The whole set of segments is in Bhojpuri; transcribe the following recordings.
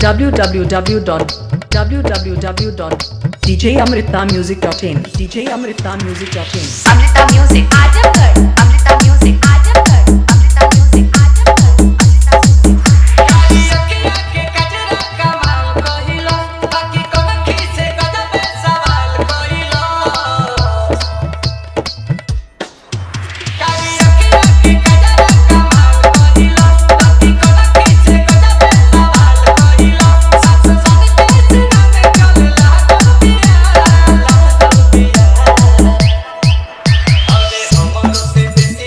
www.djamritamusic.in djamritamusic.in Amrita Music Aajamgarh Amrita Music Aajamgarh Amrita Music Aajamgarh Amrita Music काली अखियाँ के कजरा कमाल कहिलो बाकी कनखी से गजबे सवाल कहिलो काली अखियाँ के कजरा कमाल कहिलो बाकी कनखी से गजबे सवाल कहिलो सास सन के सीना में चल लागल पिया अरे हमरो से बेसी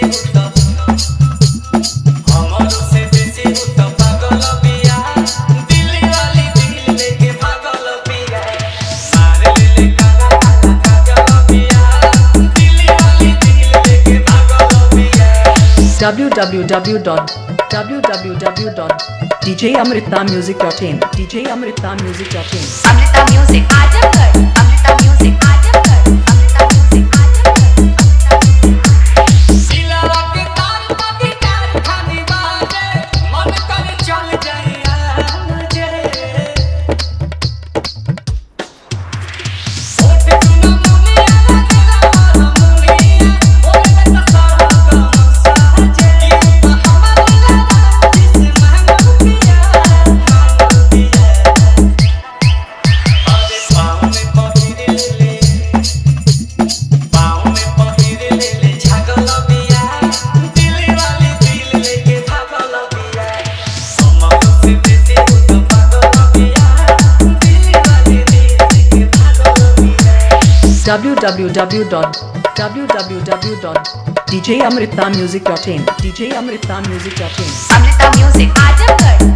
उत पागल पिया दिल्ली वाली दिल लेके भागल पिया मारे ले काला काला काजल पिया दिल्ली वाली दिल लेके भागल पिया www.djamritamusic.in djamritamusic.in Amrita Music Aajamgarh Amrita Music Aajamgarh Amrita Music Aajamgarh Amrita Music दिलवा के तार बाकी तार खानी बाजे मन करे चल जाइया मुझे ओट सुना मुनिया लगला वाला मुनिया ओए तो सारा गम साजे हमारे लगा जिस महंगा पिया अरे पाँव में पहिर ले झागल पिया दिल्ली वाली दिल लेके भागल पिया हमरो से बेसी उत पागल पिया दिल्ली वाली दिल लेके भागल पिया www.djamritamusic.in djamritamusic.in Amrita Music Aajamgarh